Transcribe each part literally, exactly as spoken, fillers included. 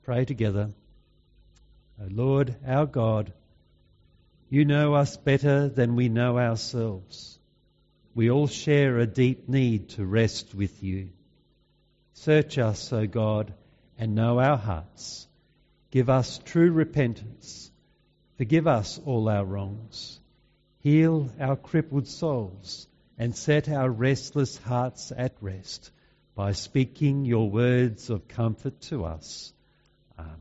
Pray together. O Lord, our God, you know us better than we know ourselves. We all share a deep need to rest with you. Search us, O God, and know our hearts. Give us true repentance. Forgive us all our wrongs. Heal our crippled souls and set our restless hearts at rest by speaking your words of comfort to us. Amen.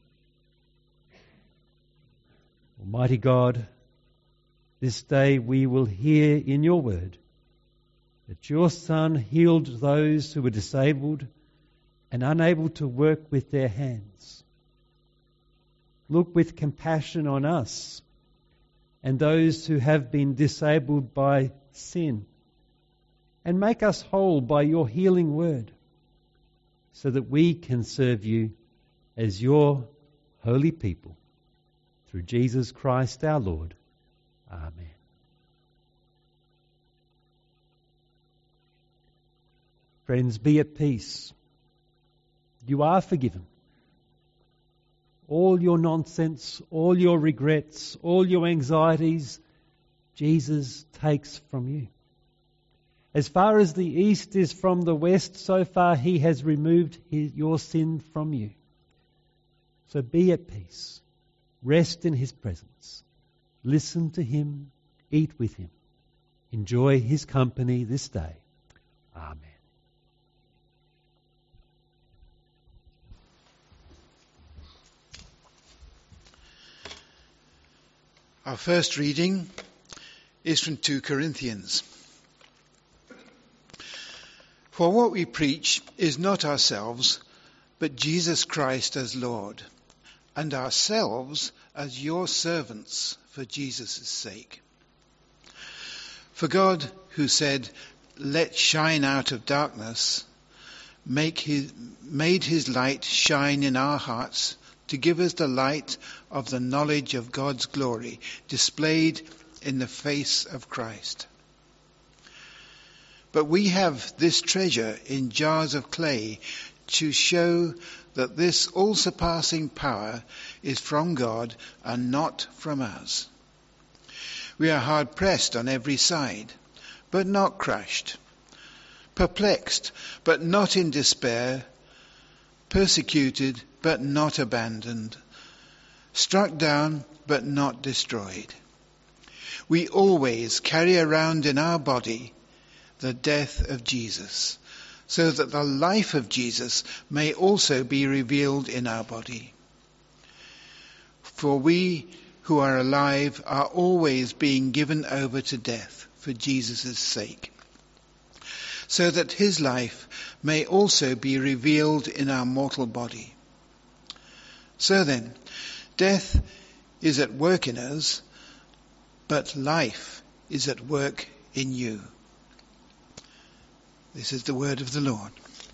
Almighty God, this day we will hear in your word that your Son healed those who were disabled and unable to work with their hands. Look with compassion on us and those who have been disabled by sin, and make us whole by your healing word, so that we can serve you as your holy people. Through Jesus Christ our Lord. Amen. Friends, be at peace. You are forgiven. All your nonsense, all your regrets, all your anxieties, Jesus takes from you. As far as the east is from the west, so far he has removed his, your sin from you. So be at peace. Rest in his presence. Listen to him. Eat with him. Enjoy his company this day. Amen. Our first reading is from Second Corinthians. For what we preach is not ourselves, but Jesus Christ as Lord, and ourselves as your servants for Jesus' sake. For God, who said, "Let shine out of darkness," make his, made his light shine in our hearts to give us the light of the knowledge of God's glory displayed in the face of Christ. But we have this treasure in jars of clay to show that this all-surpassing power is from God and not from us. We are hard-pressed on every side, but not crushed, perplexed, but not in despair, persecuted, but not abandoned, struck down, but not destroyed. We always carry around in our body the death of Jesus, so that the life of Jesus may also be revealed in our body. For we who are alive are always being given over to death for Jesus' sake, so that his life may also be revealed in our mortal body. So then, death is at work in us, but life is at work in you. This is the word of the Lord.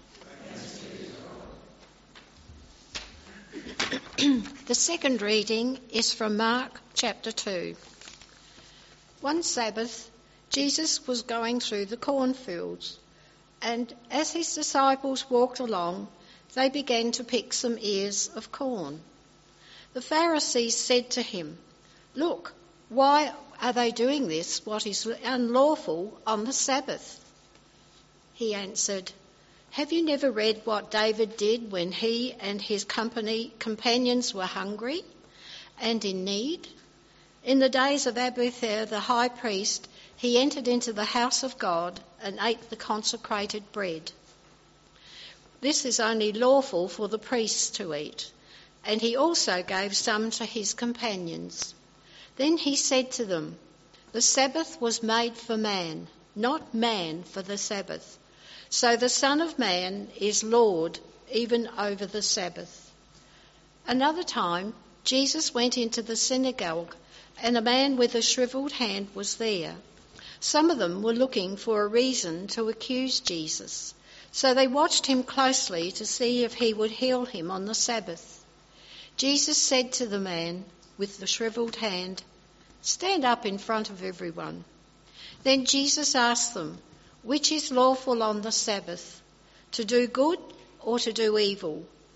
The second reading is from Mark chapter two. One Sabbath, Jesus was going through the cornfields, and as his disciples walked along, they began to pick some ears of corn. The Pharisees said to him, "Look, why are they doing this, what is unlawful on the Sabbath?" He answered, "Have you never read what David did when he and his company companions were hungry and in need? In the days of Abiathar the high priest, he entered into the house of God and ate the consecrated bread. This is only lawful for the priests to eat, and he also gave some to his companions. Then he said to them, 'The Sabbath was made for man, not man for the Sabbath. So the Son of Man is Lord even over the Sabbath.' Another time, Jesus went into the synagogue, and a man with a shriveled hand was there. Some of them were looking for a reason to accuse Jesus, so they watched him closely to see if he would heal him on the Sabbath. Jesus said to the man with the shriveled hand, 'Stand up in front of everyone.' Then Jesus asked them, 'Which is lawful on the Sabbath, to do good or to do evil,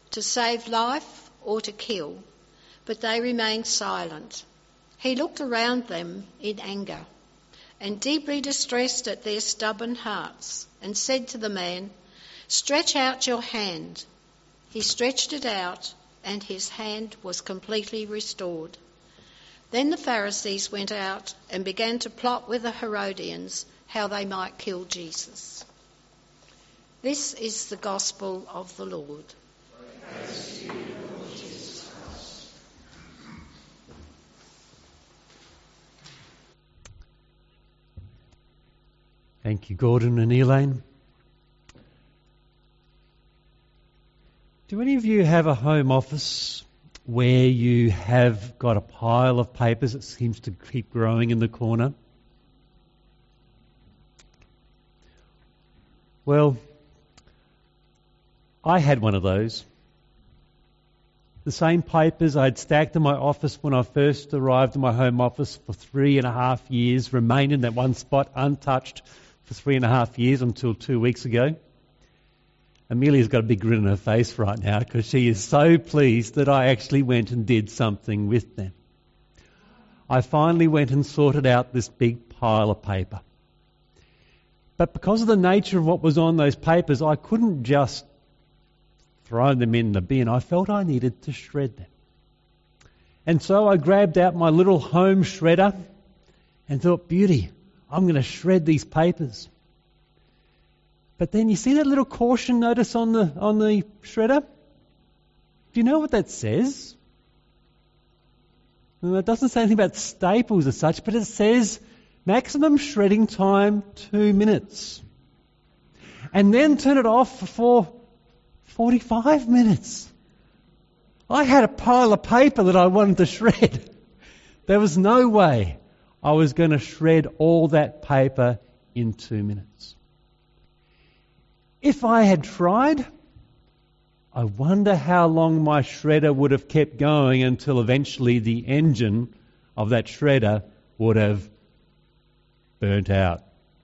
to save life or to kill, but they remained silent. He looked around them in anger and deeply distressed at their stubborn hearts, and said to the man, "Stretch out your hand." He stretched it out, and his hand was completely restored. Then the Pharisees went out and began to plot with the Herodians how they might kill Jesus. This is the gospel of the Lord. Praise to you, Lord Jesus Christ. Thank you, Gordon and Elaine. Do any of you have a home office where you have got a pile of papers that seems to keep growing in the corner? Well, I had one of those. The same papers I'd stacked in my office when I first arrived in my home office for three and a half years remained in that one spot untouched for three and a half years until two weeks ago. Amelia's got a big grin on her face right now because she is so pleased that I actually went and did something with them. I finally went and sorted out this big pile of paper. But because of the nature of what was on those papers, I couldn't just throw them in the bin. I felt I needed to shred them. And so I grabbed out my little home shredder and thought, beauty, I'm going to shred these papers. But then you see that little caution notice on the on the shredder? Do you know what that says? Well, it doesn't say anything about staples as such, but it says maximum shredding time two minutes. And then turn it off for forty-five minutes. I had a pile of paper that I wanted to shred. There was no way I was going to shred all that paper in two minutes. If I had tried, I wonder how long my shredder would have kept going until eventually the engine of that shredder would have burnt out.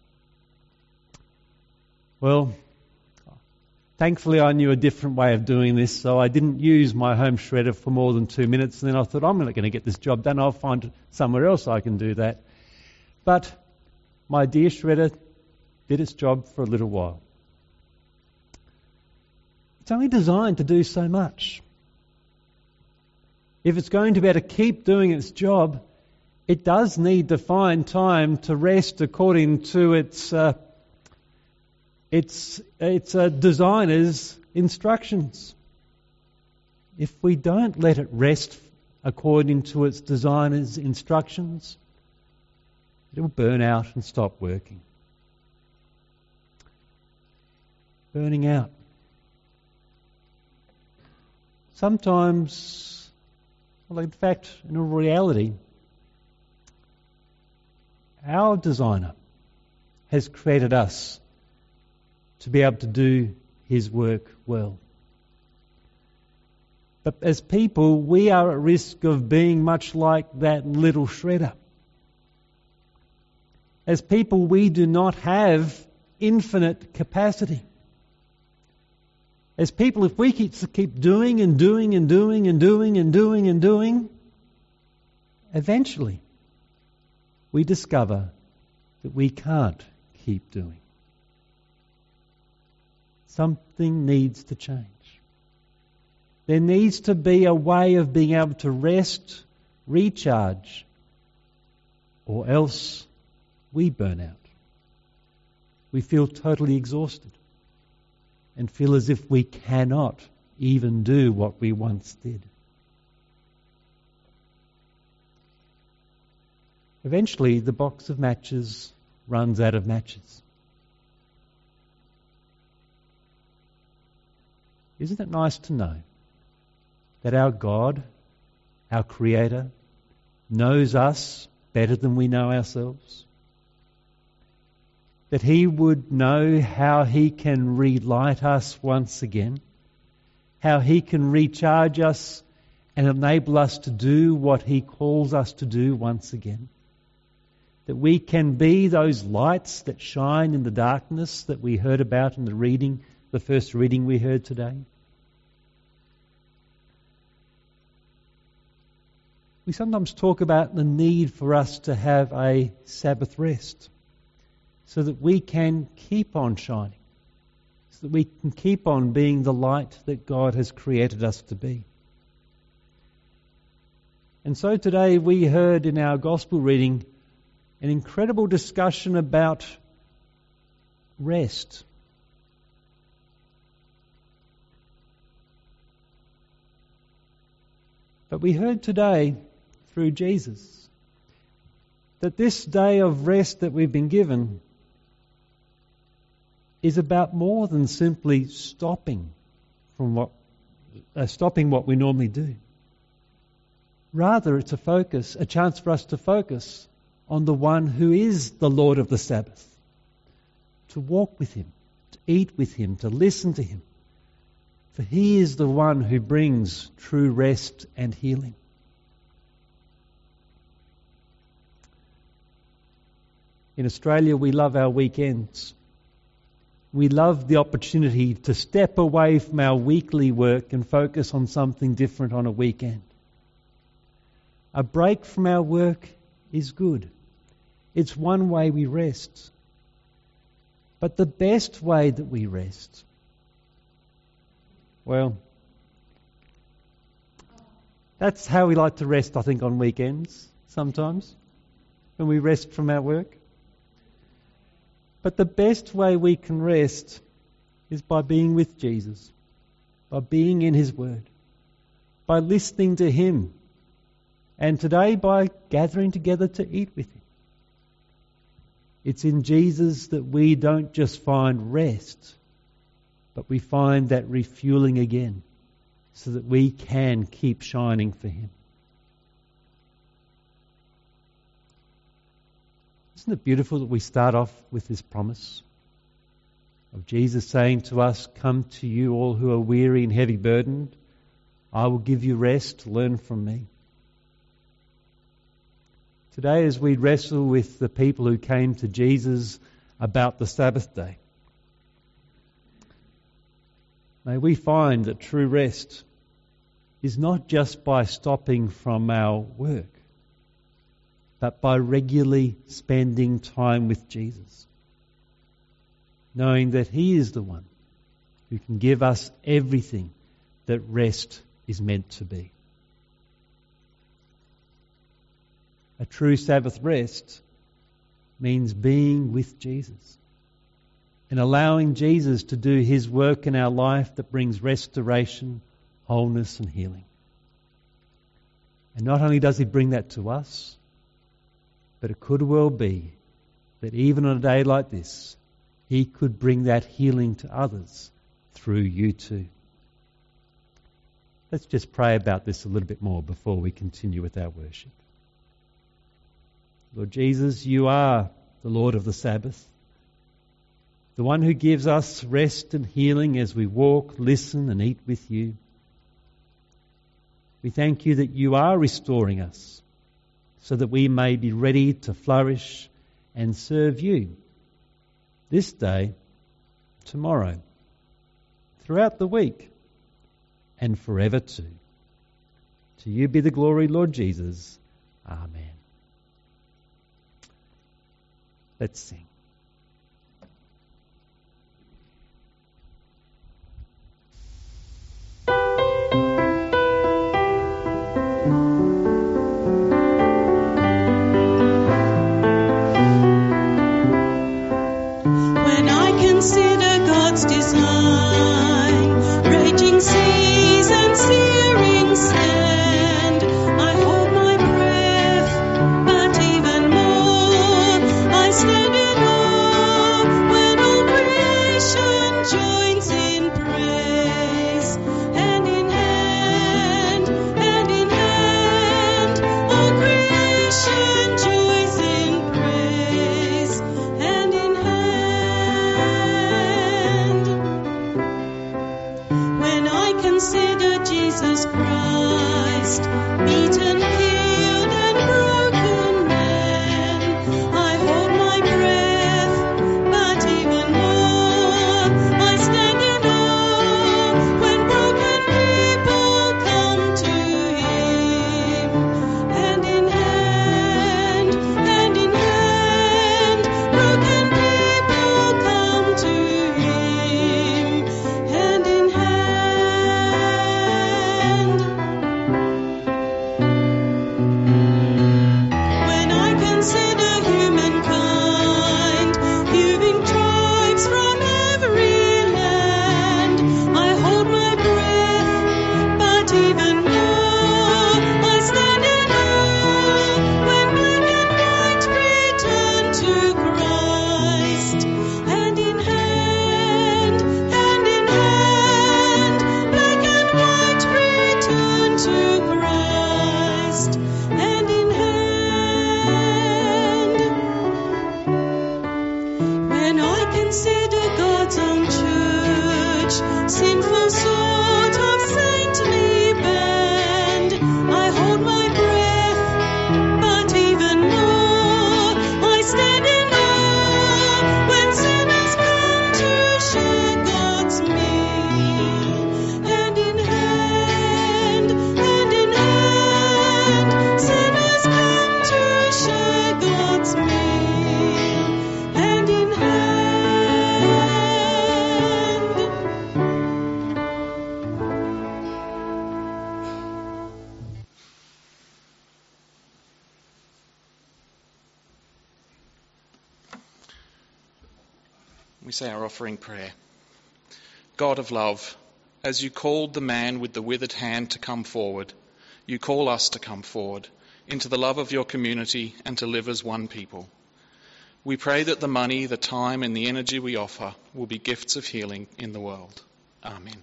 Well, thankfully I knew a different way of doing this, so I didn't use my home shredder for more than two minutes, and then I thought, I'm not going to get this job done, I'll find somewhere else I can do that. But my dear shredder did its job for a little while. It's only designed to do so much. If it's going to be able to keep doing its job, it does need to find time to rest according to its uh, its its uh, designer's instructions. If we don't let it rest according to its designer's instructions, it will burn out and stop working. Burning out. Sometimes, well, in fact, in reality, our designer has created us to be able to do his work well. But as people, we are at risk of being much like that little shredder. As people, we do not have infinite capacity. As people, if we keep, keep doing and doing and doing and doing and doing and doing, eventually we discover that we can't keep doing. Something needs to change. There needs to be a way of being able to rest, recharge, or else we burn out. We feel totally exhausted and feel as if we cannot even do what we once did. Eventually, the box of matches runs out of matches. Isn't it nice to know that our God, our Creator, knows us better than we know ourselves? That He would know how He can relight us once again, how He can recharge us and enable us to do what He calls us to do once again. That we can be those lights that shine in the darkness that we heard about in the reading, the first reading we heard today. we sometimes talk about the need for us to have a Sabbath rest so that we can keep on shining, so that we can keep on being the light that God has created us to be. And so today we heard in our gospel reading an incredible discussion about rest. But we heard today through Jesus that this day of rest that we've been given is about more than simply stopping from what uh, stopping what we normally do. Rather, it's a focus, a chance for us to focus on the one who is the Lord of the Sabbath, to walk with him, to eat with him, to listen to him. For he is the one who brings true rest and healing. In Australia, we love our weekends. We love the opportunity to step away from our weekly work and focus on something different on a weekend. A break from our work is good. It's one way we rest. But the best way that we rest, well, that's how we like to rest, I think, on weekends sometimes, when we rest from our work. But the best way we can rest is by being with Jesus, by being in his word, by listening to him, and today by gathering together to eat with him. It's in Jesus that we don't just find rest, but we find that refueling again so that we can keep shining for him. Isn't it beautiful that we start off with this promise of Jesus saying to us, "Come to you all who are weary and heavy burdened. I will give you rest. Learn from me." Today, as we wrestle with the people who came to Jesus about the Sabbath day, may we find that true rest is not just by stopping from our work, but by regularly spending time with Jesus, knowing that he is the one who can give us everything that rest is meant to be. A true Sabbath rest means being with Jesus and allowing Jesus to do his work in our life that brings restoration, wholeness and healing. And not only does he bring that to us, but it could well be that even on a day like this, he could bring that healing to others through you too. Let's just pray about this a little bit more before we continue with our worship. Lord Jesus, you are the Lord of the Sabbath, the one who gives us rest and healing as we walk, listen and eat with you. We thank you that you are restoring us so that we may be ready to flourish and serve you this day, tomorrow, throughout the week, and forever too. To you be the glory, Lord Jesus. Amen. Let's sing. When I consider God's design, raging seas and searing sand, I hold my breath, but even more I stand in awe. to Christ, hand in hand. When I consider God's own church, sinful sort of saintly band, I hold my breath, but even more, I stand in awe when sinners come to share God's meal. Hand in hand, hand in hand, sinners come to share God's meal. Hand in hand. We say our offering prayer. God of love, as you called the man with the withered hand to come forward, you call us to come forward into the love of your community and to live as one people. We pray that the money, the time and the energy we offer will be gifts of healing in the world. Amen.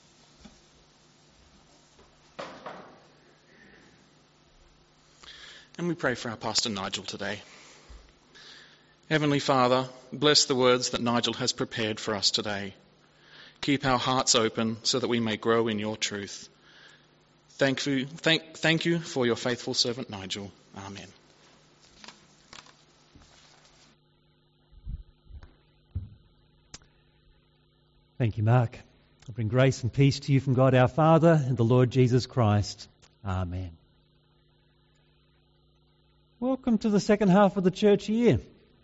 And we pray for our Pastor Nigel today. Heavenly Father, bless the words that Nigel has prepared for us today. Keep our hearts open so that we may grow in your truth. Thank you, thank, thank you for your faithful servant Nigel. Amen. Thank you, Mark. I bring grace and peace to you from God our Father and the Lord Jesus Christ. Amen. Welcome to the second half of the church year.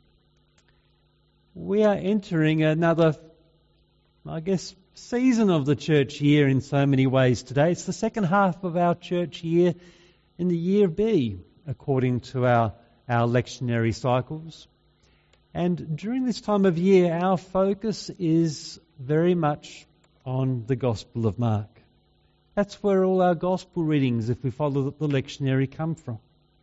We are entering another, I guess, season of the church year in so many ways today. It's the second half of our church year in the year B, according to our, our lectionary cycles. And during this time of year, our focus is very much on the Gospel of Mark. That's where all our Gospel readings, if we follow the lectionary, come from.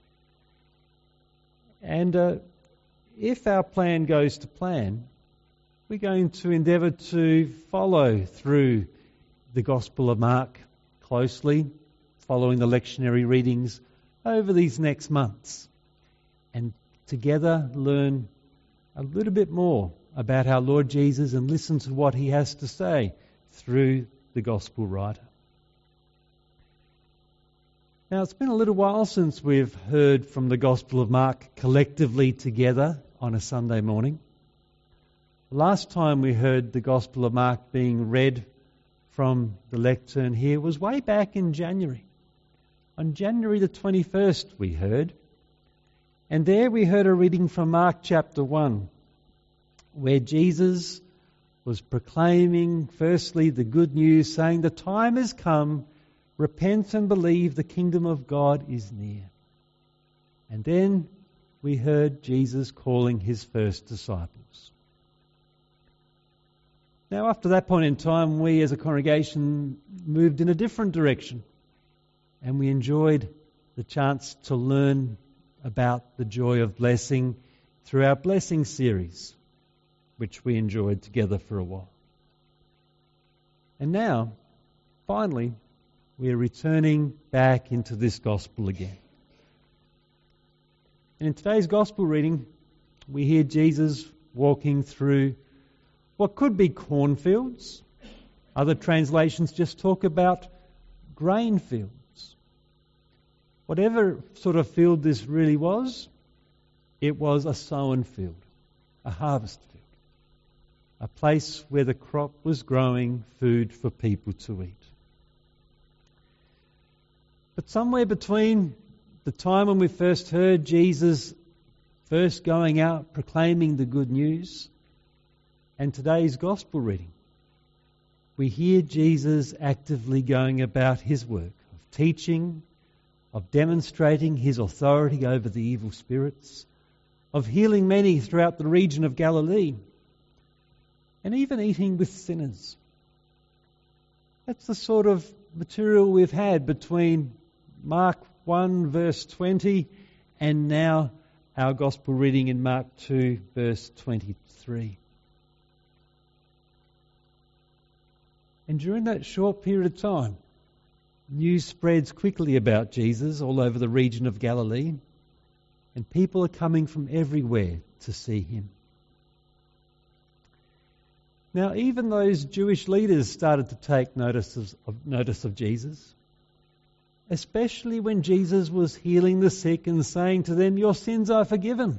And uh, if our plan goes to plan, we're going to endeavour to follow through the Gospel of Mark closely, following the lectionary readings over these next months, and together learn a little bit more about our Lord Jesus and listen to what he has to say through the Gospel writer. Now, it's been a little while since we've heard from the Gospel of Mark collectively together on a Sunday morning. The last time we heard the Gospel of Mark being read from the lectern here was way back in January. On January the twenty-first we heard. And there we heard a reading from Mark chapter one, where Jesus was proclaiming firstly the good news, saying, "The time has come, repent and believe, the kingdom of God is near." And then we heard Jesus calling his first disciples. Now, after that point in time, we as a congregation moved in a different direction, and we enjoyed the chance to learn about the joy of blessing through our blessing series, which we enjoyed together for a while. And now, finally, we are returning back into this gospel again. And in today's gospel reading, we hear Jesus walking through what could be cornfields. Other translations just talk about grain fields. Whatever sort of field this really was, it was a sown field, a harvest field, a place where the crop was growing food for people to eat. But somewhere between the time when we first heard Jesus first going out proclaiming the good news and today's gospel reading, we hear Jesus actively going about his work of teaching, of demonstrating his authority over the evil spirits, of healing many throughout the region of Galilee, and even eating with sinners. That's the sort of material we've had between Mark one verse twenty and now our gospel reading in Mark two verse twenty-three. And during that short period of time, news spreads quickly about Jesus all over the region of Galilee, and people are coming from everywhere to see him. Now, even those Jewish leaders started to take notice of, of, notice of Jesus, especially when Jesus was healing the sick and saying to them, "Your sins are forgiven."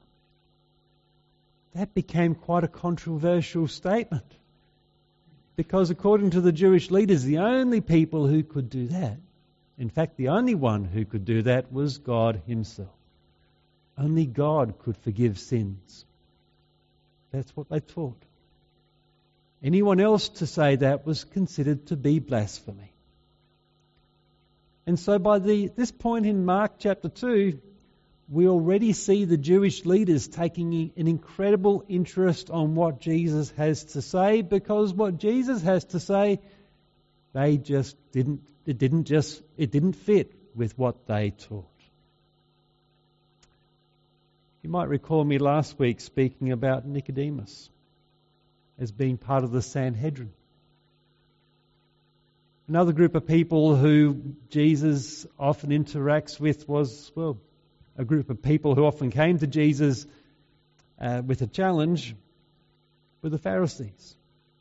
That became quite a controversial statement, because according to the Jewish leaders, the only people who could do that, in fact, the only one who could do that was God himself. Only God could forgive sins. That's what they taught. Anyone else to say that was considered to be blasphemy. And so by the, this point in Mark chapter two, we already see the Jewish leaders taking an incredible interest on what Jesus has to say, because what Jesus has to say, they just didn't, it didn't just, it didn't fit with what they taught. You might recall me last week speaking about Nicodemus as being part of the Sanhedrin. Another group of people who Jesus often interacts with was, well, a group of people who often came to Jesus uh, with a challenge were the Pharisees.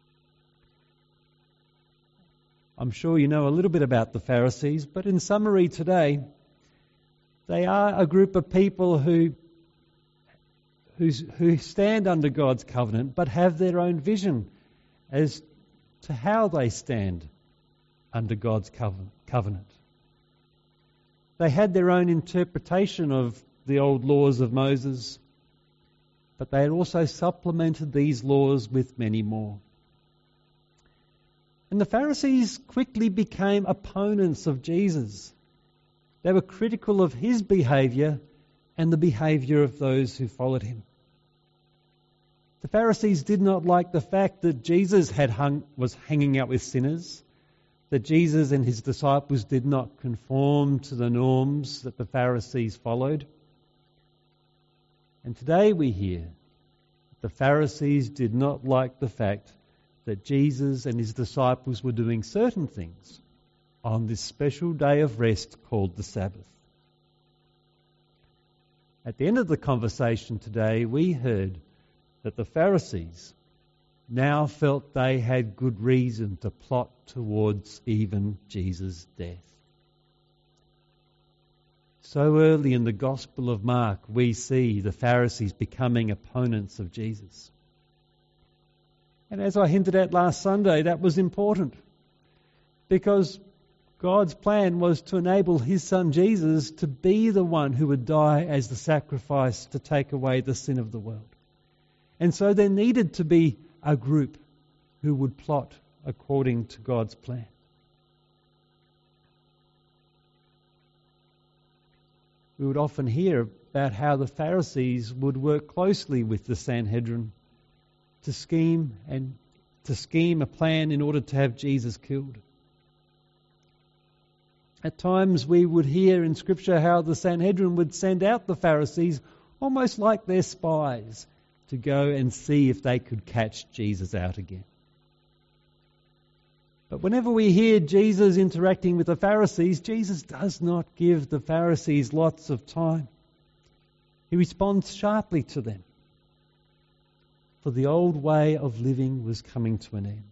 I'm sure you know a little bit about the Pharisees, but in summary today, they are a group of people who who's, who stand under God's covenant but have their own vision as to how they stand under God's covenant. They had their own interpretation of the old laws of Moses, but they had also supplemented these laws with many more. And the Pharisees quickly became opponents of Jesus. They were critical of his behaviour and the behaviour of those who followed him. The Pharisees did not like the fact that Jesus had hung, was hanging out with sinners, that Jesus and his disciples did not conform to the norms that the Pharisees followed. And today we hear that the Pharisees did not like the fact that Jesus and his disciples were doing certain things on this special day of rest called the Sabbath. At the end of the conversation today, we heard that the Pharisees now felt they had good reason to plot towards even Jesus' death. So early in the Gospel of Mark, we see the Pharisees becoming opponents of Jesus. And as I hinted at last Sunday, that was important, because God's plan was to enable his son Jesus to be the one who would die as the sacrifice to take away the sin of the world. And so there needed to be a group who would plot according to God's plan. We would often hear about how the Pharisees would work closely with the Sanhedrin to scheme and to scheme a plan in order to have Jesus killed. At times we would hear in Scripture how the Sanhedrin would send out the Pharisees almost like their spies to go and see if they could catch Jesus out again. But whenever we hear Jesus interacting with the Pharisees, Jesus does not give the Pharisees lots of time. He responds sharply to them. For the old way of living was coming to an end.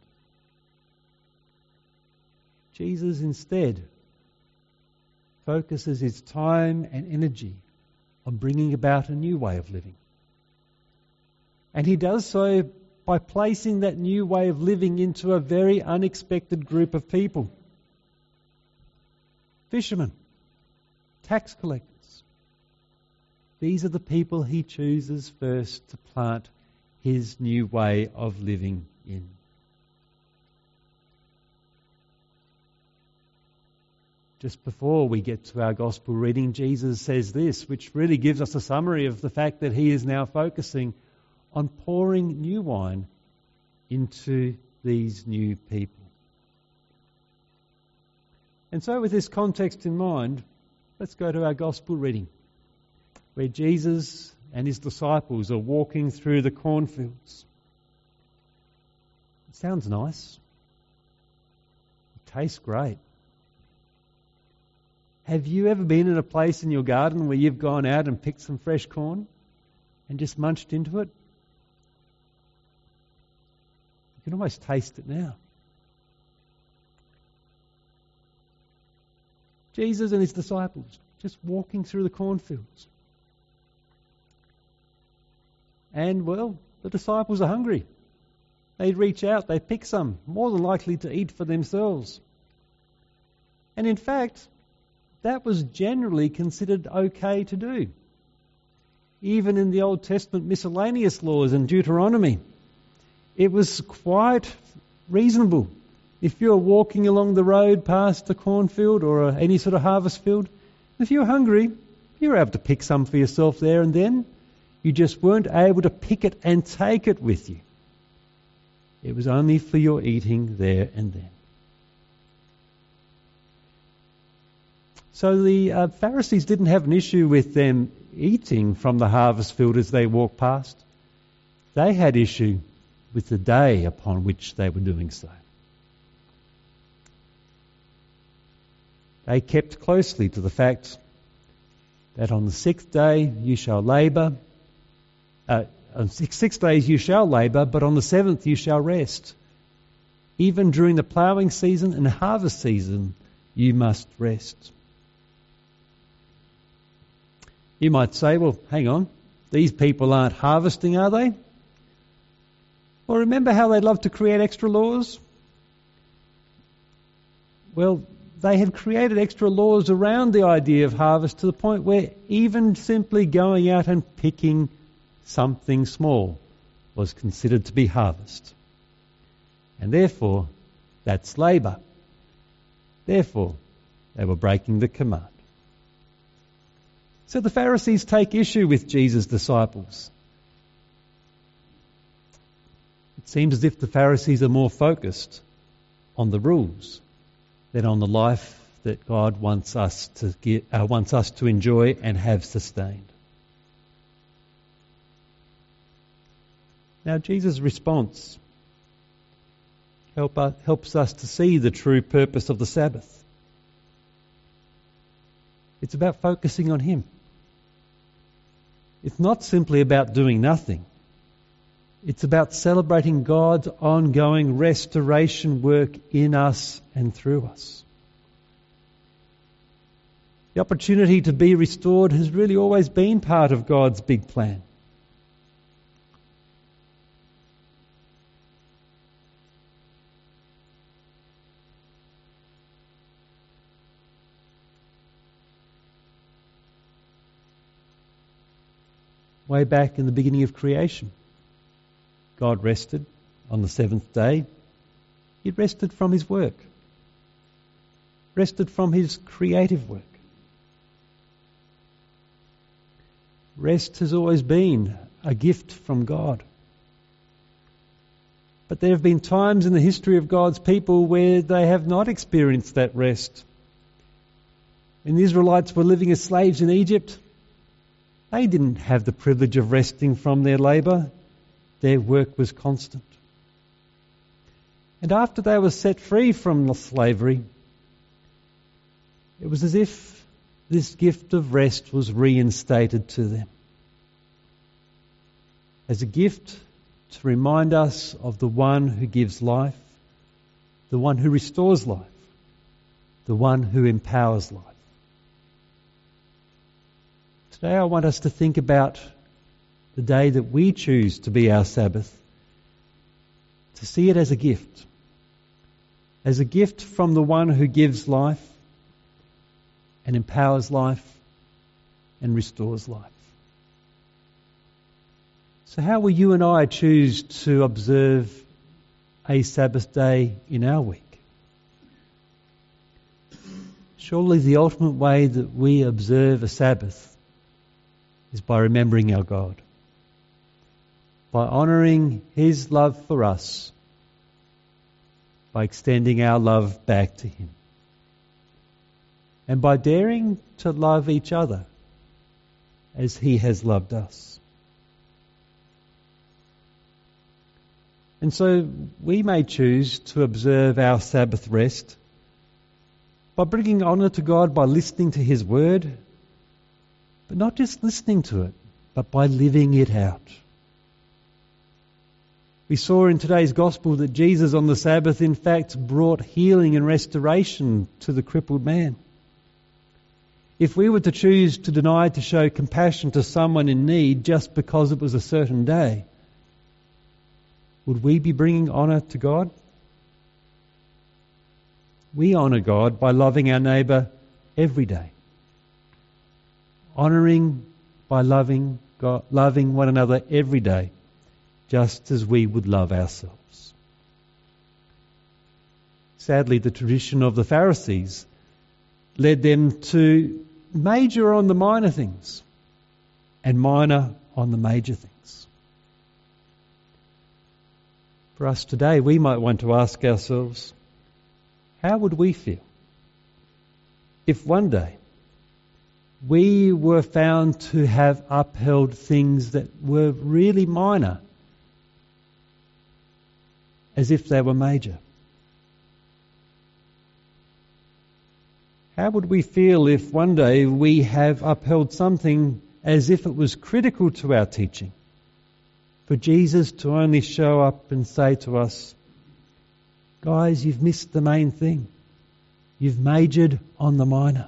Jesus instead focuses his time and energy on bringing about a new way of living. And he does so by placing that new way of living into a very unexpected group of people. Fishermen, tax collectors. These are the people he chooses first to plant his new way of living in. Just before we get to our gospel reading, Jesus says this, which really gives us a summary of the fact that he is now focusing on pouring new wine into these new people. And so with this context in mind, let's go to our gospel reading, where Jesus and his disciples are walking through the cornfields. It sounds nice. It tastes great. Have you ever been in a place in your garden where you've gone out and picked some fresh corn and just munched into it? You can almost taste it now. Jesus and his disciples just walking through the cornfields. And, well, the disciples are hungry. They'd reach out, they'd pick some, more than likely to eat for themselves. And in fact, that was generally considered okay to do. Even in the Old Testament miscellaneous laws in Deuteronomy, it was quite reasonable. If you're walking along the road past a cornfield or a, any sort of harvest field, if you're hungry, you're able to pick some for yourself there and then. You just weren't able to pick it and take it with you. It was only for your eating there and then. So the uh, Pharisees didn't have an issue with them eating from the harvest field as they walked past. They had issue with the day upon which they were doing so. They kept closely to the fact that on the sixth day you shall labour, uh, on six, six days you shall labour, but on the seventh you shall rest. Even during the ploughing season and harvest season, you must rest. You might say, well, hang on, these people aren't harvesting, are they? Well, remember how they love to create extra laws? Well, they had created extra laws around the idea of harvest to the point where even simply going out and picking something small was considered to be harvest. And therefore, that's labour. Therefore, they were breaking the command. So the Pharisees take issue with Jesus' disciples. It seems as if the Pharisees are more focused on the rules than on the life that God wants us to get, uh, wants us to enjoy and have sustained. Now, Jesus' response help us, helps us to see the true purpose of the Sabbath. It's about focusing on Him. It's not simply about doing nothing. It's about celebrating God's ongoing restoration work in us and through us. The opportunity to be restored has really always been part of God's big plan. Way back in the beginning of creation, God rested on the seventh day. He rested from His work, rested from His creative work. Rest has always been a gift from God. But there have been times in the history of God's people where they have not experienced that rest. When the Israelites were living as slaves in Egypt, they didn't have the privilege of resting from their labour. Their work was constant. And after they were set free from the slavery, it was as if this gift of rest was reinstated to them. As a gift to remind us of the one who gives life, the one who restores life, the one who empowers life. Today I want us to think about the day that we choose to be our Sabbath, to see it as a gift, as a gift from the one who gives life and empowers life and restores life. So how will you and I choose to observe a Sabbath day in our week? Surely the ultimate way that we observe a Sabbath is by remembering our God, by honouring His love for us, by extending our love back to Him, and by daring to love each other as He has loved us. And so we may choose to observe our Sabbath rest by bringing honour to God by listening to His word, but not just listening to it, but by living it out. We saw in today's gospel that Jesus on the Sabbath in fact brought healing and restoration to the crippled man. If we were to choose to deny to show compassion to someone in need just because it was a certain day, would we be bringing honour to God? We honour God by loving our neighbour every day. Honouring by loving God, loving one another every day, just as we would love ourselves. Sadly, the tradition of the Pharisees led them to major on the minor things and minor on the major things. For us today, we might want to ask ourselves, how would we feel if one day we were found to have upheld things that were really minor as if they were major? How would we feel if one day we have upheld something as if it was critical to our teaching? For Jesus to only show up and say to us, guys, you've missed the main thing. You've majored on the minor.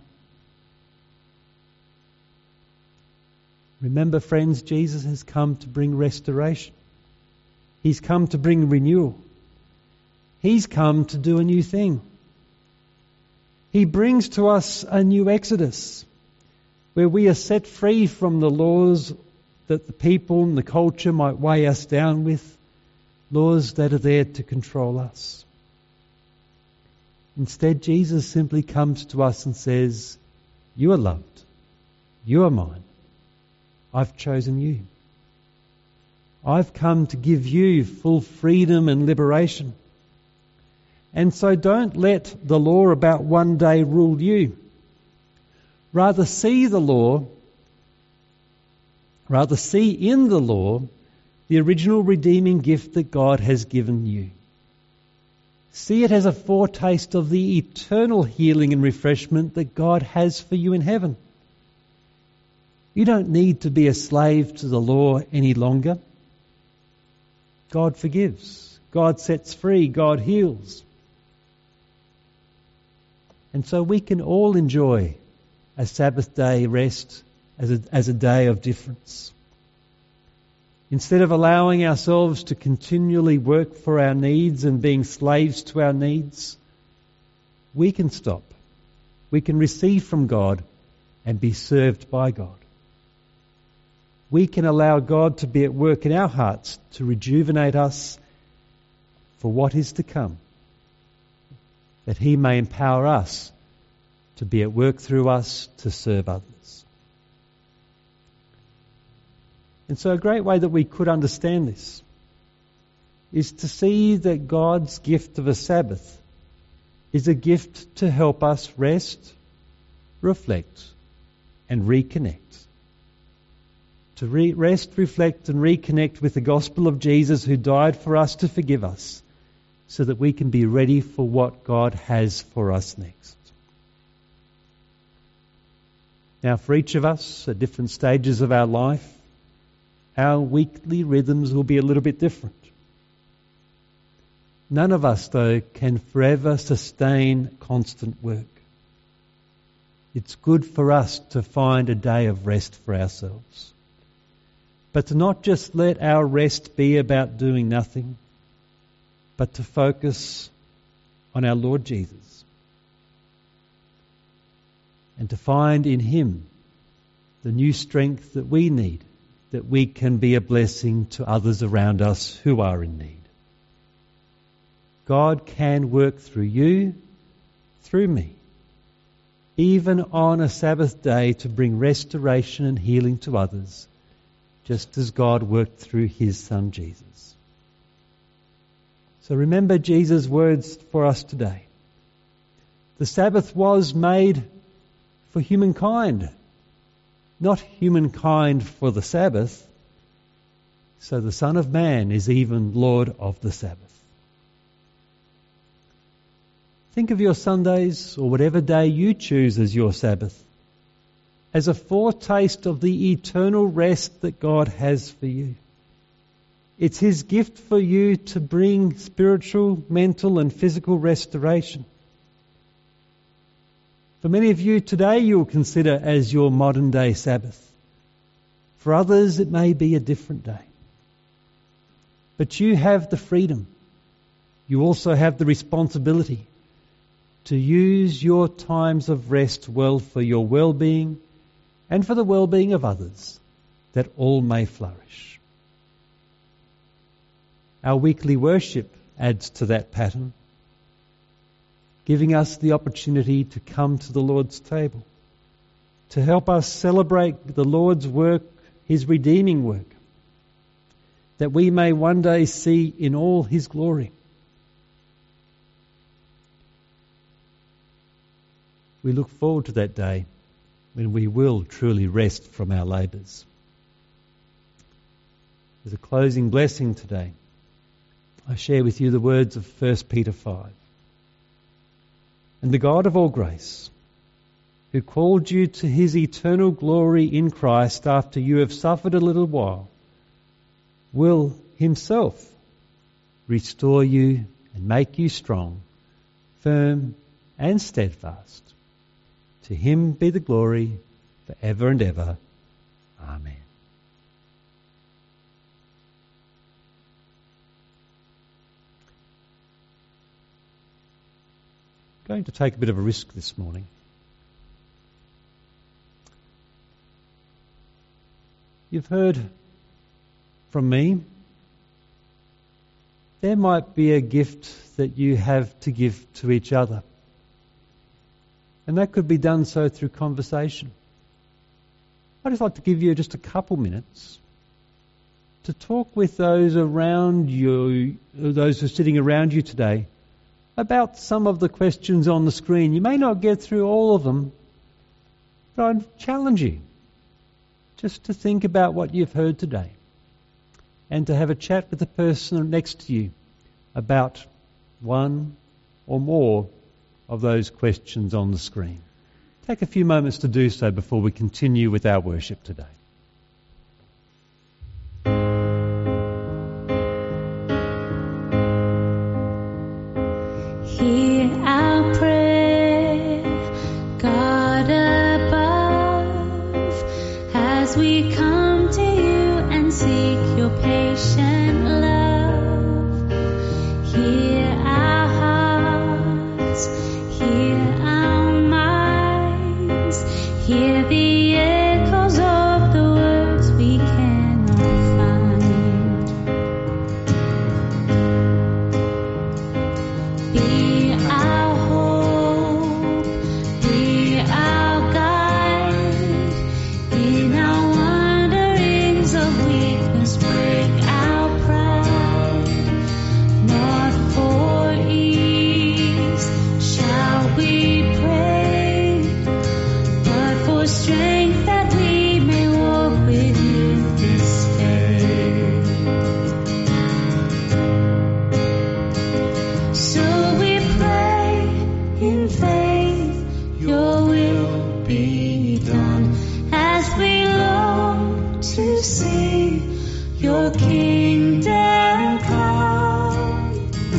Remember, friends, Jesus has come to bring restoration. He's come to bring renewal. He's come to do a new thing. He brings to us a new exodus, where we are set free from the laws that the people and the culture might weigh us down with, laws that are there to control us. Instead, Jesus simply comes to us and says, you are loved. You are mine. I've chosen you. I've come to give you full freedom and liberation. And so don't let the law about one day rule you. Rather see the law, rather see in the law the original redeeming gift that God has given you. See it as a foretaste of the eternal healing and refreshment that God has for you in heaven. You don't need to be a slave to the law any longer. God forgives. God sets free. God heals. And so we can all enjoy a Sabbath day rest as a, as a day of difference. Instead of allowing ourselves to continually work for our needs and being slaves to our needs, we can stop. We can receive from God and be served by God. We can allow God to be at work in our hearts to rejuvenate us for what is to come, that He may empower us to be at work through us to serve others. And so a great way that we could understand this is to see that God's gift of a Sabbath is a gift to help us rest, reflect, and reconnect. To re- rest, reflect, and reconnect with the gospel of Jesus who died for us to forgive us, so that we can be ready for what God has for us next. Now, for each of us at different stages of our life, our weekly rhythms will be a little bit different. None of us, though, can forever sustain constant work. It's good for us to find a day of rest for ourselves. But to not just let our rest be about doing nothing, but to focus on our Lord Jesus. And to find in Him the new strength that we need, that we can be a blessing to others around us who are in need. God can work through you, through me, even on a Sabbath day to bring restoration and healing to others, just as God worked through His Son Jesus. So remember Jesus' words for us today. The Sabbath was made for humankind, not humankind for the Sabbath. So the Son of Man is even Lord of the Sabbath. Think of your Sundays, or whatever day you choose as your Sabbath, as a foretaste of the eternal rest that God has for you. It's His gift for you to bring spiritual, mental and physical restoration. For many of you today, you'll consider as your modern day Sabbath. For others, it may be a different day. But you have the freedom. You also have the responsibility to use your times of rest well for your well-being and for the well-being of others, that all may flourish. Our weekly worship adds to that pattern, giving us the opportunity to come to the Lord's table, to help us celebrate the Lord's work, His redeeming work, that we may one day see in all His glory. We look forward to that day when we will truly rest from our labours. As a closing blessing today, I share with you the words of First Peter five. And the God of all grace, who called you to His eternal glory in Christ after you have suffered a little while, will Himself restore you and make you strong, firm and steadfast. To Him be the glory forever and ever. Amen. I'm going to take a bit of a risk this morning. You've heard from me. There might be a gift that you have to give to each other. And that could be done so through conversation. I'd just like to give you just a couple minutes to talk with those around you, those who are sitting around you today, about some of the questions on the screen. You may not get through all of them, but I'd challenge you just to think about what you've heard today and to have a chat with the person next to you about one or more of those questions on the screen. Take a few moments to do so before we continue with our worship today. Hear our prayer, God above, as we come to you and seek your patient love. Hear our hearts, hear our minds, hear the echoes of the words we cannot find. Be our hope, be our guide, in our wanderings of weakness, break our pride. Not for ease shall we pray, but for strength that we may walk with you this day. So we pray in faith, your will be done, as we long to see your kingdom come.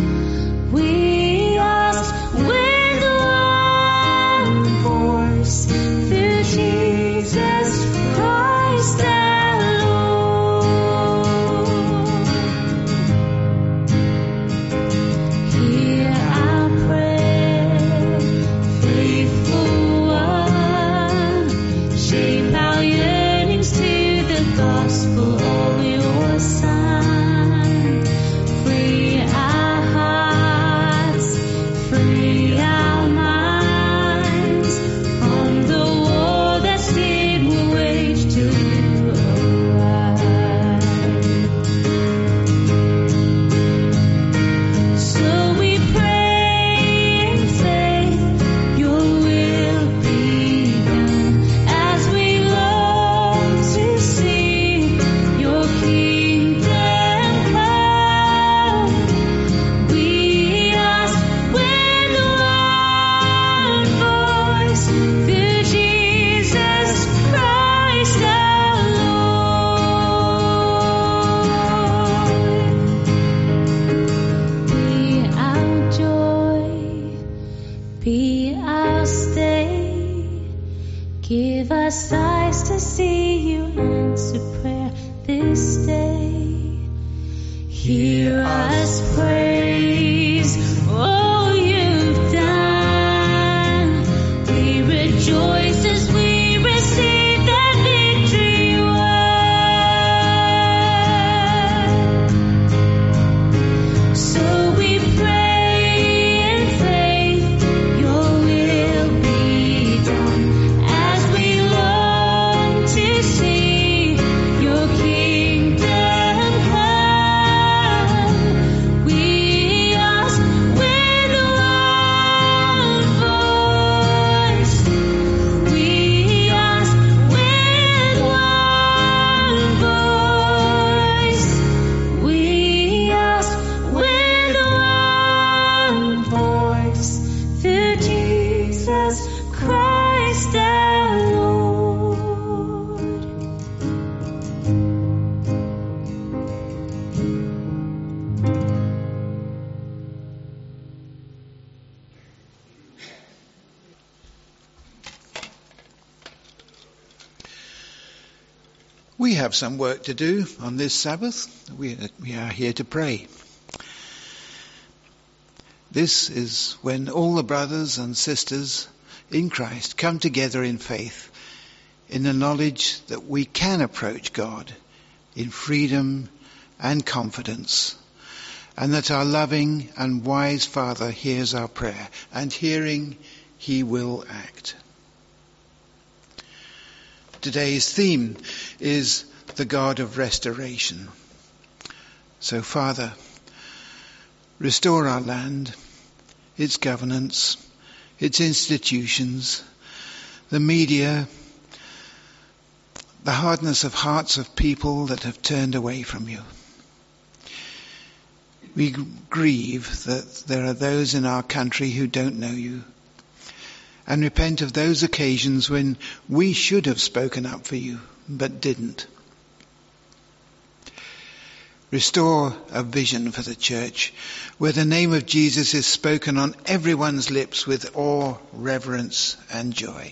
We ask with one voice, through Jesus Christ our Lord. Hear our prayer, faithful one. Shape our yearnings to the gospel of your Son. Give us eyes to see you answer prayer this day. Hear us praise all you've done. We rejoice as we receive that victory won. So we pray in faith, your will be done, as we long to see your kingdom come. We ask with one voice. We ask with one voice. We ask with one voice. Through Jesus Christ our Lord. We have some work to do on this Sabbath. We, we are here to pray. This is when all the brothers and sisters in Christ come together in faith, in the knowledge that we can approach God in freedom and confidence, and that our loving and wise Father hears our prayer, and hearing, he will act. Today's theme is the God of restoration. So, Father, restore our land, its governance, its institutions, the media, the hardness of hearts of people that have turned away from you. We grieve that there are those in our country who don't know you, and repent of those occasions when we should have spoken up for you, but didn't. Restore a vision for the church, where the name of Jesus is spoken on everyone's lips with awe, reverence, and joy.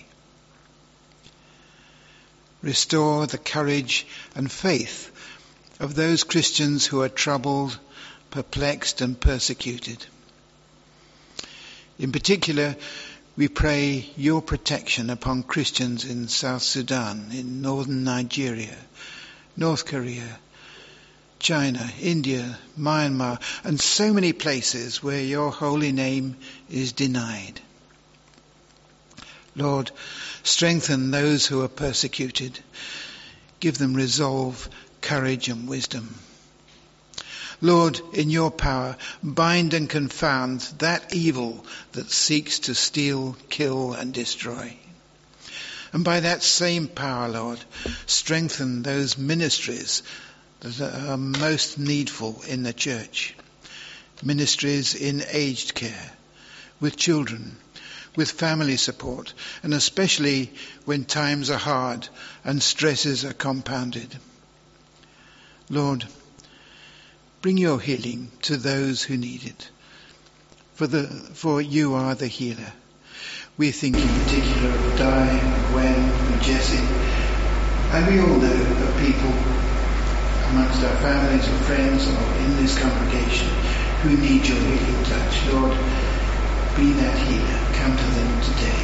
Restore the courage and faith of those Christians who are troubled, perplexed, and persecuted. In particular, we pray your protection upon Christians in South Sudan, in northern Nigeria, North Korea, China, India, Myanmar, and so many places where your holy name is denied. Lord, strengthen those who are persecuted. Give them resolve, courage, and wisdom. Lord, in your power, bind and confound that evil that seeks to steal, kill, and destroy. And by that same power, Lord, strengthen those ministries that are most needful in the church. Ministries in aged care, with children, with family support, and especially when times are hard and stresses are compounded. Lord, bring your healing to those who need it, for the for you are the healer. We think in particular of Di, Gwen, and Jessie, and we all know of people amongst our families or friends or in this congregation who need your healing touch. Lord, be that healer. Come to them today,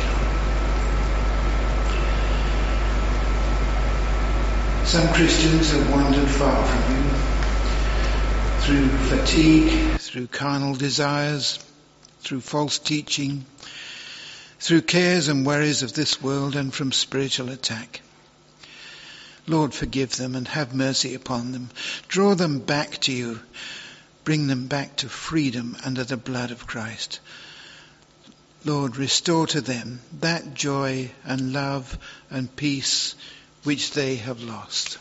Lord. Some Christians have wandered far from you, through fatigue, through carnal desires, through false teaching, through cares and worries of this world, and from spiritual attack. Lord, forgive them and have mercy upon them. Draw them back to you. Bring them back to freedom under the blood of Christ. Lord, restore to them that joy and love and peace which they have lost.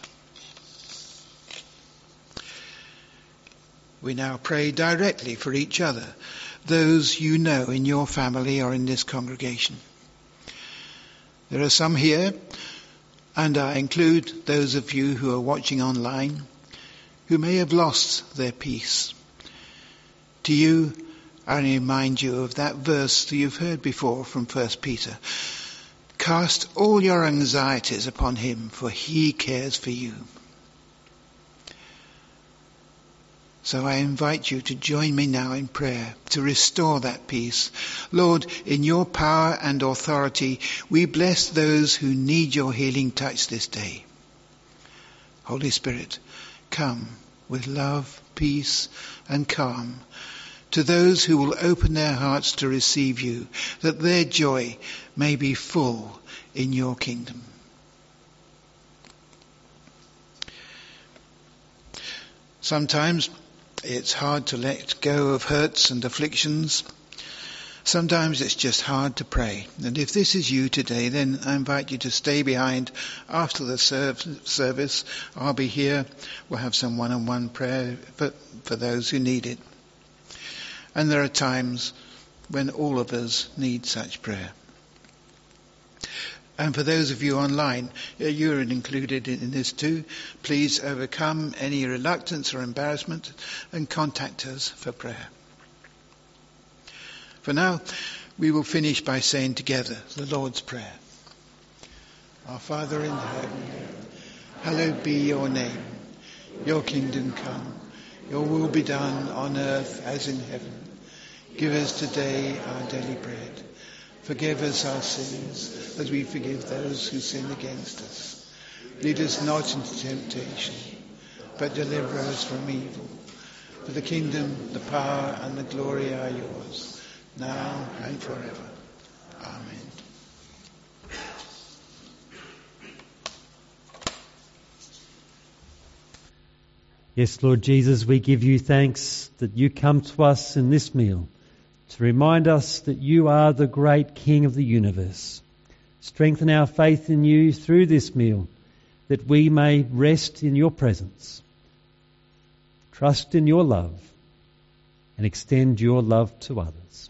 We now pray directly for each other, those you know in your family or in this congregation. There are some here, and I include those of you who are watching online, who may have lost their peace. To you, I remind you of that verse that you've heard before from First Peter. Cast all your anxieties upon him, for he cares for you. So I invite you to join me now in prayer to restore that peace. Lord, in your power and authority, we bless those who need your healing touch this day. Holy Spirit, come with love, peace and calm to those who will open their hearts to receive you, that their joy may be full in your kingdom. Sometimes it's hard to let go of hurts and afflictions. Sometimes it's just hard to pray. And if this is you today, then I invite you to stay behind after the serv- service. I'll be here. We'll have some one-on-one prayer for, for those who need it. And there are times when all of us need such prayer. And for those of you online, you're included in this too. Please overcome any reluctance or embarrassment and contact us for prayer. For now, we will finish by saying together the Lord's Prayer. Our Father in heaven, hallowed be your name. Your kingdom come. Your will be done on earth as in heaven. Give us today our daily bread. Forgive us our sins as we forgive those who sin against us. Lead us not into temptation, but deliver us from evil. For the kingdom, the power and the glory are yours, now and forever. Amen. Yes, Lord Jesus, we give you thanks that you come to us in this meal to remind us that you are the great King of the universe. Strengthen our faith in you through this meal, that we may rest in your presence, trust in your love, and extend your love to others.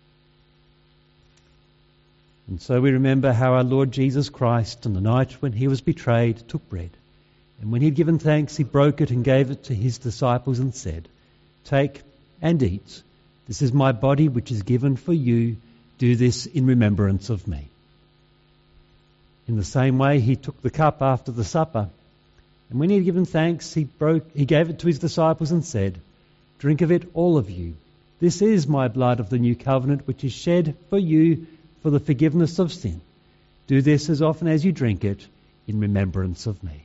And so we remember how our Lord Jesus Christ, on the night when he was betrayed, took bread. And when he had given thanks, he broke it and gave it to his disciples and said, "Take and eat. This is my body which is given for you. Do this in remembrance of me." In the same way, he took the cup after the supper. And when he had given thanks, he broke, he gave it to his disciples and said, "Drink of it, all of you. This is my blood of the new covenant, which is shed for you for the forgiveness of sin. Do this as often as you drink it in remembrance of me."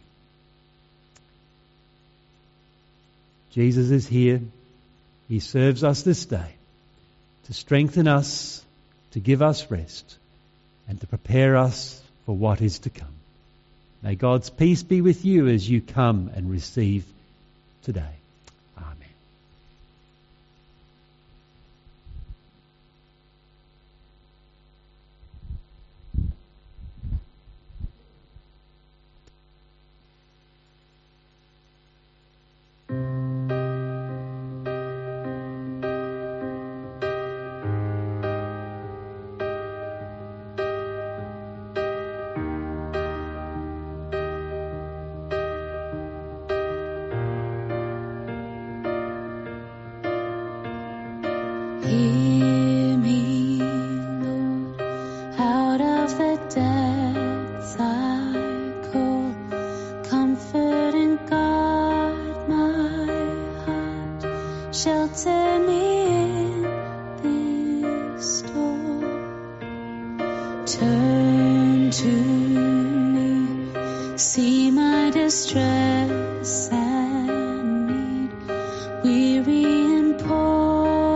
Jesus is here. He serves us this day to strengthen us, to give us rest, and to prepare us for what is to come. May God's peace be with you as you come and receive today. Amen. Hear me, Lord, out of the depths I call. Comfort and guard my heart. Shelter me in this storm. Turn to me, see my distress and need. Weary and poor,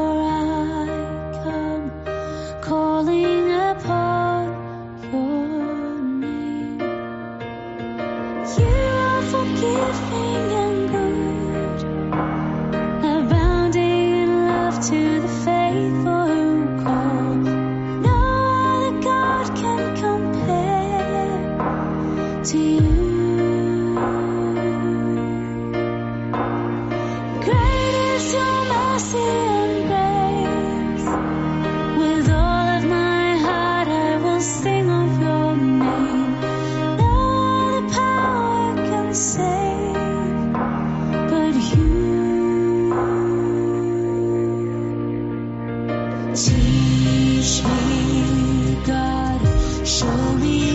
calling upon your name. You are forgiving and good, abounding in love to the faithful who call. No other God can compare to you. Great is your mercy and grace. With all of my heart I will sing of your name. No other power can save but you. Teach me, God, show me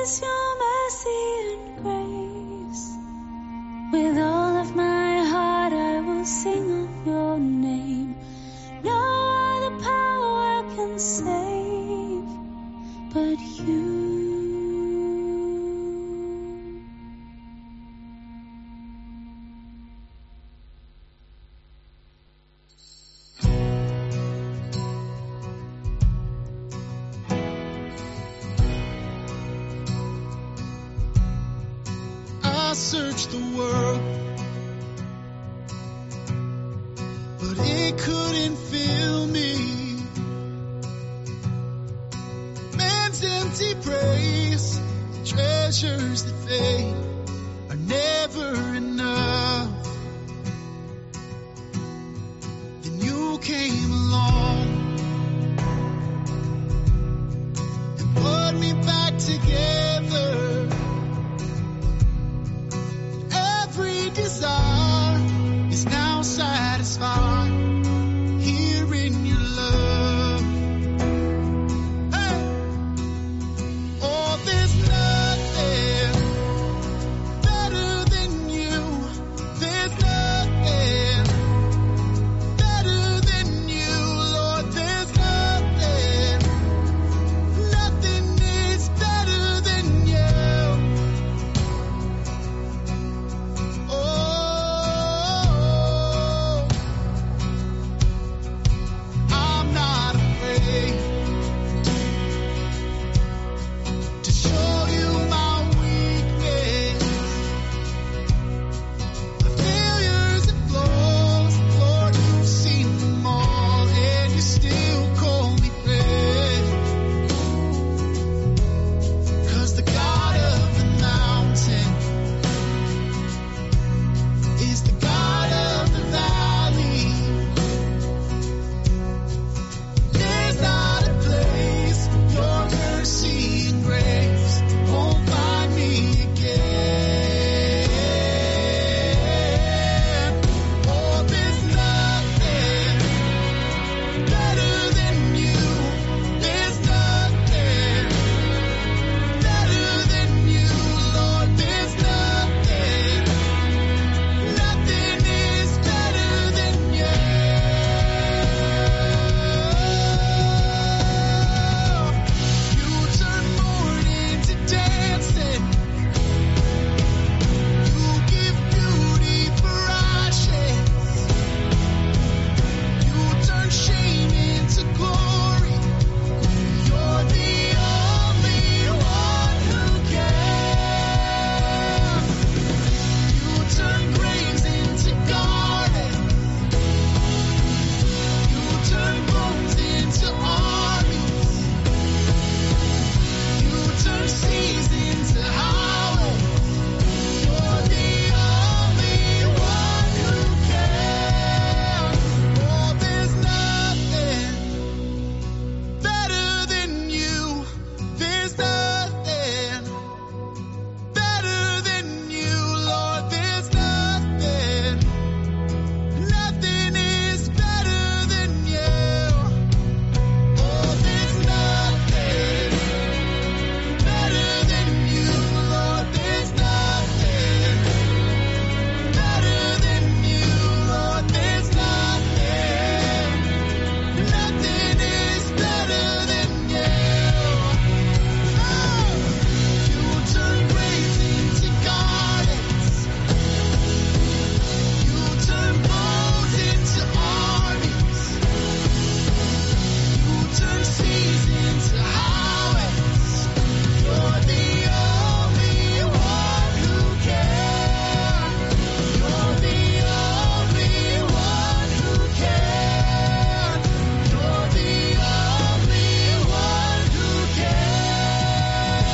is your mercy and grace. With all of my heart I will sing of your name. No other power can save but you. I searched the world, but it couldn't fill me. Man's empty praise, treasures that fade are never enough. Then you came along and put me back together. Every desire is now satisfied here in your love. Hey! Oh, there's nothing better than you. There's nothing better than you, Lord. There's nothing, nothing is better than you. I'm not afraid to show you my weakness, my failures and flaws. Lord, you've seen them all, and you still call me friend. 'Cause the God of the mountain is the God of the valley. There's not a place your mercy and grace won't find me again. Oh, there's nothing better than you. There's nothing better than you, Lord. There's nothing, nothing is better than you. You turn mourning to dancing. You give beauty for ashes. You turn shame into glory. You're the only one who can. You turn graves into gardens. You turn bones into armies. You turn seas into highways. You're the only one who can. Oh, there's nothing better than you. There's nothing better than you, Lord. There's nothing, nothing is better than you. Oh, there's nothing better than you, Lord. There's nothing better than you, Lord. There's nothing, nothing is better than you. Oh, you turn graves into gardens. You turn bones into armies. You turn seas into highways. You're the only one who can. You're the only one who can. You're the only one who can.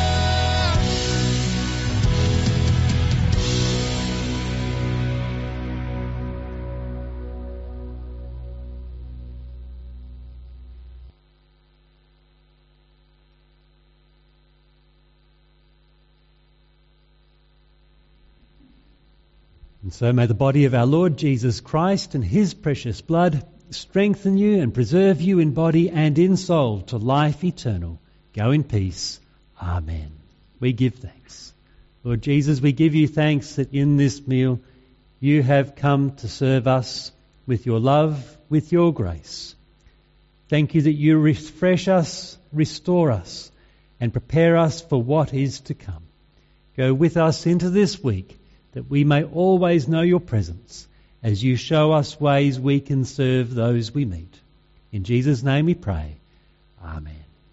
And so may the body of our Lord Jesus Christ and his precious blood strengthen you and preserve you in body and in soul to life eternal. Go in peace. Amen. we give thanks. Lord Jesus, we give you thanks that in this meal you have come to serve us with your love, with your grace. Thank you that you refresh us, restore us, and prepare us for what is to come. Go with us into this week, that we may always know your presence as you show us ways we can serve those we meet. In Jesus' name we pray. Amen.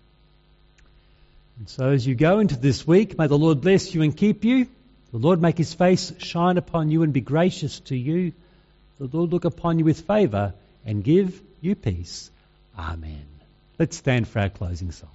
And so as you go into this week, may the Lord bless you and keep you. The Lord make his face shine upon you and be gracious to you. The Lord look upon you with favour and give you peace. Amen. Let's stand for our closing song.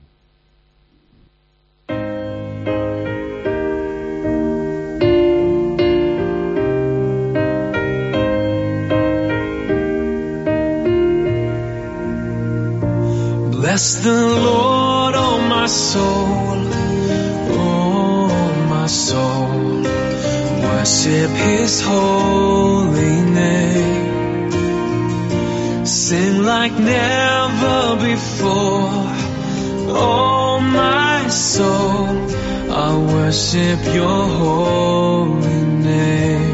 Bless the Lord, oh my soul, oh my soul. Worship his holy name. Sing like never before, oh my soul. I worship your holy name.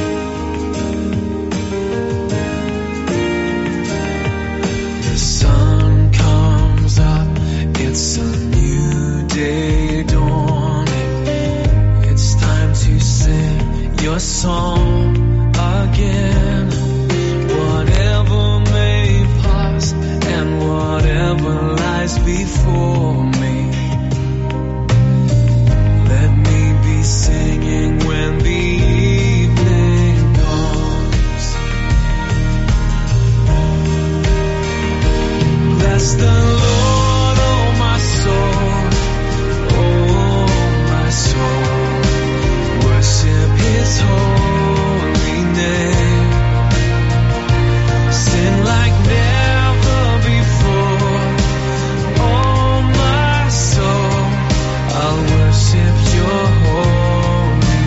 It's a new day dawning. It's time to sing your song again. Whatever may pass and whatever lies before me, let me be singing when the evening dawns. Bless the Lord, holy name. Sing like never before, oh my soul. I'll worship your holy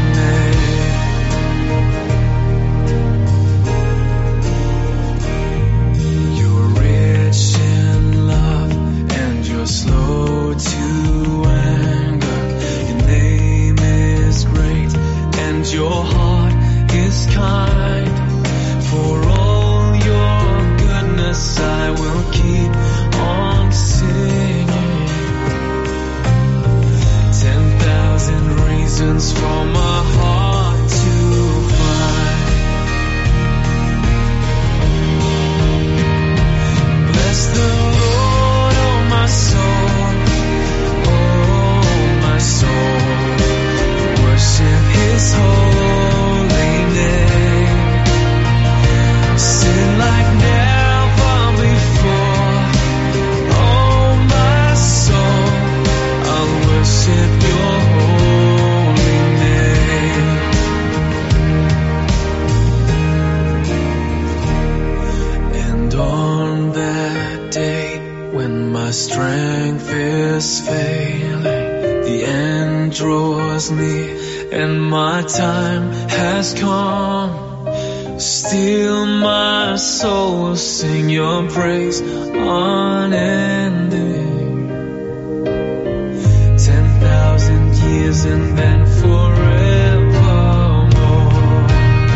name. You're rich in love and you're slow to anger. Your name is great and your heart is kind. For all your goodness I will keep on singing. Ten thousand reasons for my heart to find. Bless the Lord, oh my soul, oh my soul. Worship his holy name. Sing like never before, oh my soul. I'll worship your holy name. And on that day when my strength is failing, the end draws near and my time has come, still my soul will sing your praise unending. Ten thousand years and then forevermore.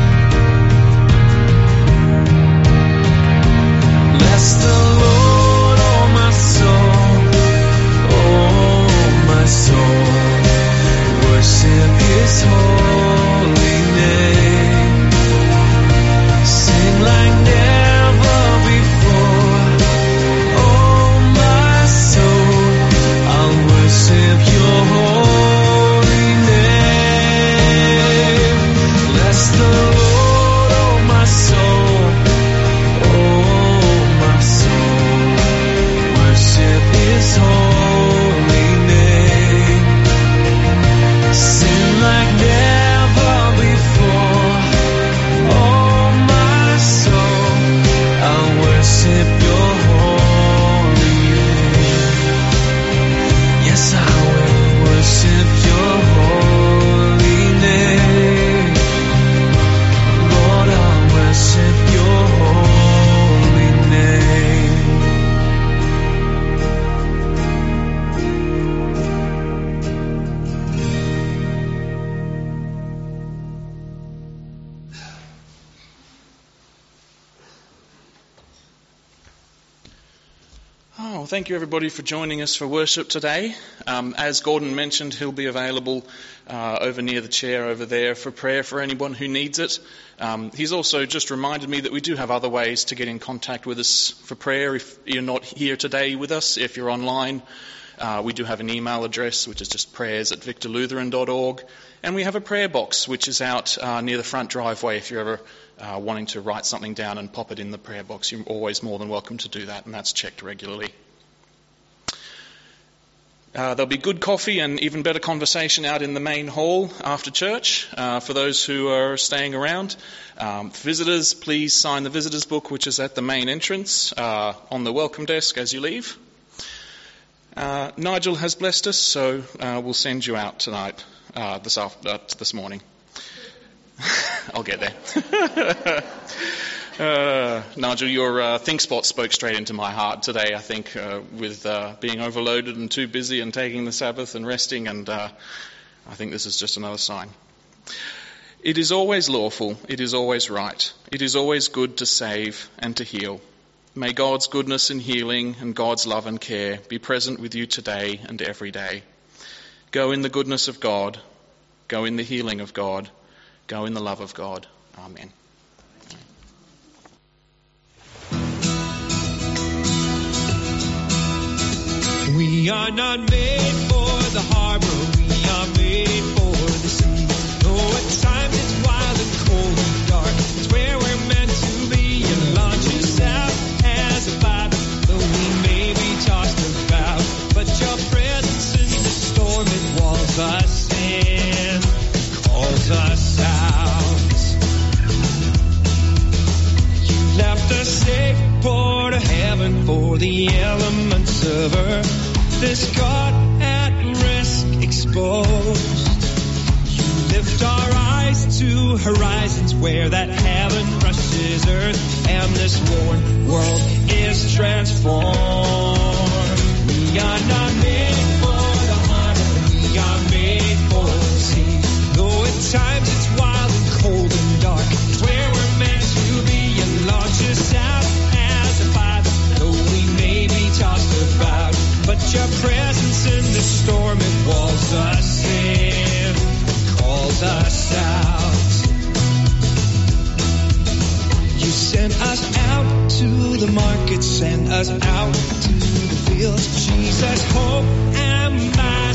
Bless the Lord, oh my soul, oh my soul. Worship his holy name. Sing like never before, oh my soul. Well, thank you everybody for joining us for worship today. Um, as Gordon mentioned, he'll be available uh, over near the chair over there for prayer for anyone who needs it. Um, he's also just reminded me that we do have other ways to get in contact with us for prayer if you're not here today with us. If you're online, uh, we do have an email address, which is just prayers at victor lutheran dot org. And we have a prayer box, which is out uh, near the front driveway. If you're ever uh, wanting to write something down and pop it in the prayer box, you're always more than welcome to do that, and that's checked regularly. Uh, there'll be good coffee and even better conversation out in the main hall after church uh, for those who are staying around. Um, visitors, please sign the visitors book, which is at the main entrance uh, on the welcome desk as you leave. Uh, Nigel has blessed us, so uh, we'll send you out tonight, uh, this, after, uh, this morning. I'll get there. Uh, Nigel, your uh, think spot spoke straight into my heart today, I think, uh, with uh, being overloaded and too busy and taking the Sabbath and resting, and uh, I think this is just another sign. It is always lawful, it is always right, it is always good to save and to heal. May God's goodness and healing and God's love and care be present with you today and every day. Go in the goodness of God, go in the healing of God, go in the love of God. Amen. We are not made for the harbor, we are made for the sea. Though at times it's wild and cold and dark, it's where we're meant to be. And launch us out as a Bible, though we may be tossed about. But your presence in the storm, it walls us in, calls us out. You left us safe port of heaven for the elements of earth. This God at risk exposed. You lift our eyes to horizons where that heaven brushes earth, and this worn world is transformed. We are not made for the harbor, we are made for the sea. Though at times it's wild and cold and dark, it's where we're meant to be. And launch us out as a Bible, though we may be tossed about. But your presence in the storm, it walls us in, calls us out. You sent us out to the market, sent us out to the fields. Jesus, hope and might.